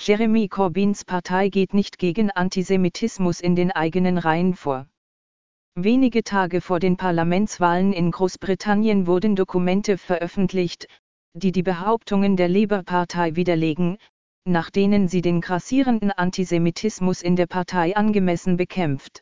Jeremy Corbyns Partei geht nicht gegen Antisemitismus in den eigenen Reihen vor. Wenige Tage vor den Parlamentswahlen in Großbritannien wurden Dokumente veröffentlicht, die die Behauptungen der Labour-Partei widerlegen, nach denen sie den grassierenden Antisemitismus in der Partei angemessen bekämpft.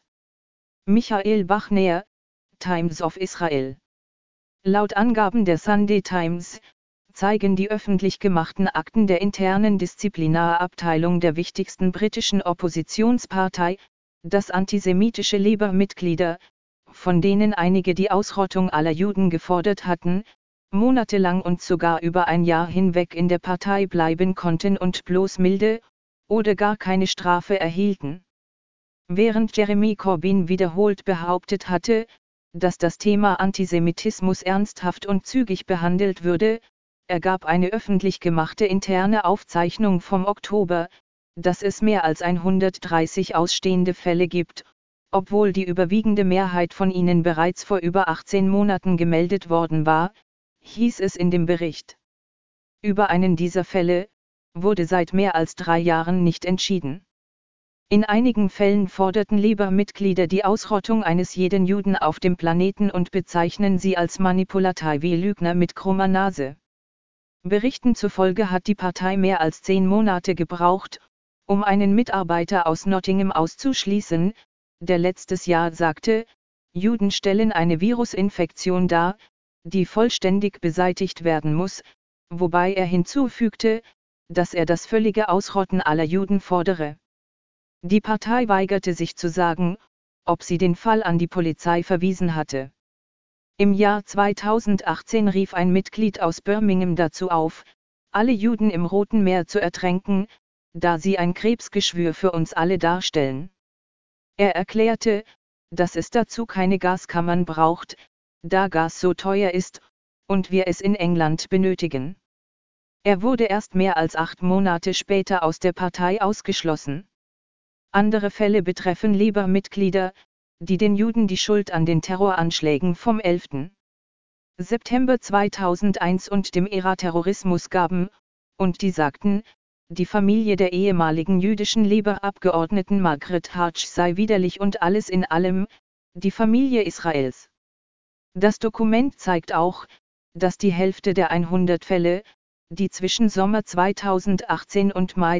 Michael Bachner, Times of Israel. Laut Angaben der Sunday Times zeigen die öffentlich gemachten Akten der internen Disziplinarabteilung der wichtigsten britischen Oppositionspartei, dass antisemitische Labour-Mitglieder, von denen einige die Ausrottung aller Juden gefordert hatten, monatelang und sogar über ein Jahr hinweg in der Partei bleiben konnten und bloß milde, oder gar keine Strafe erhielten. Während Jeremy Corbyn wiederholt behauptet hatte, dass das Thema Antisemitismus ernsthaft und zügig behandelt würde, ergab eine öffentlich gemachte interne Aufzeichnung vom Oktober, dass es mehr als 130 ausstehende Fälle gibt, obwohl die überwiegende Mehrheit von ihnen bereits vor über 18 Monaten gemeldet worden war, hieß es in dem Bericht. Über einen dieser Fälle wurde seit mehr als 3 Jahren nicht entschieden. In einigen Fällen forderten Labour-Mitglieder die Ausrottung eines jeden Juden auf dem Planeten und bezeichnen sie als manipulative Lügner mit krummer Nase. Berichten zufolge hat die Partei mehr als 10 Monate gebraucht, um einen Mitarbeiter aus Nottingham auszuschließen, der letztes Jahr sagte, Juden stellen eine Virusinfektion dar, die vollständig beseitigt werden muss, wobei er hinzufügte, dass er das völlige Ausrotten aller Juden fordere. Die Partei weigerte sich zu sagen, ob sie den Fall an die Polizei verwiesen hatte. Im Jahr 2018 rief ein Mitglied aus Birmingham dazu auf, alle Juden im Roten Meer zu ertränken, da sie ein Krebsgeschwür für uns alle darstellen. Er erklärte, dass es dazu keine Gaskammern braucht, da Gas so teuer ist, und wir es in England benötigen. Er wurde erst mehr als 8 Monate später aus der Partei ausgeschlossen. Andere Fälle betreffen Labour-Mitglieder, die den Juden die Schuld an den Terroranschlägen vom 11. September 2001 und dem IRA-Terrorismus gaben, und die sagten, die Familie der ehemaligen jüdischen Labour-Abgeordneten Margaret Hartsch sei widerlich und alles in allem, die Familie Israels. Das Dokument zeigt auch, dass die Hälfte der 100 Fälle, die zwischen Sommer 2018 und Mai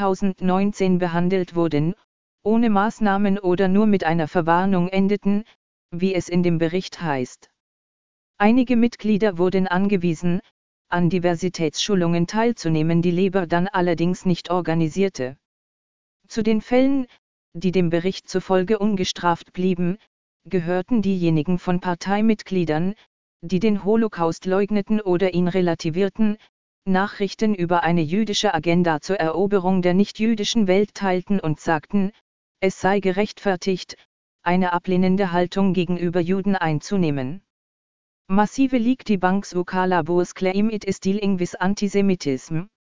2019 behandelt wurden, ohne Maßnahmen oder nur mit einer Verwarnung endeten, wie es in dem Bericht heißt. Einige Mitglieder wurden angewiesen, an Diversitätsschulungen teilzunehmen, die Labour dann allerdings nicht organisierte. Zu den Fällen, die dem Bericht zufolge ungestraft blieben, gehörten diejenigen von Parteimitgliedern, die den Holocaust leugneten oder ihn relativierten, Nachrichten über eine jüdische Agenda zur Eroberung der nicht-jüdischen Welt teilten und sagten, es sei gerechtfertigt, eine ablehnende Haltung gegenüber Juden einzunehmen. Massive Leak die Banks Ukala Boers claim it is dealing with antisemitism.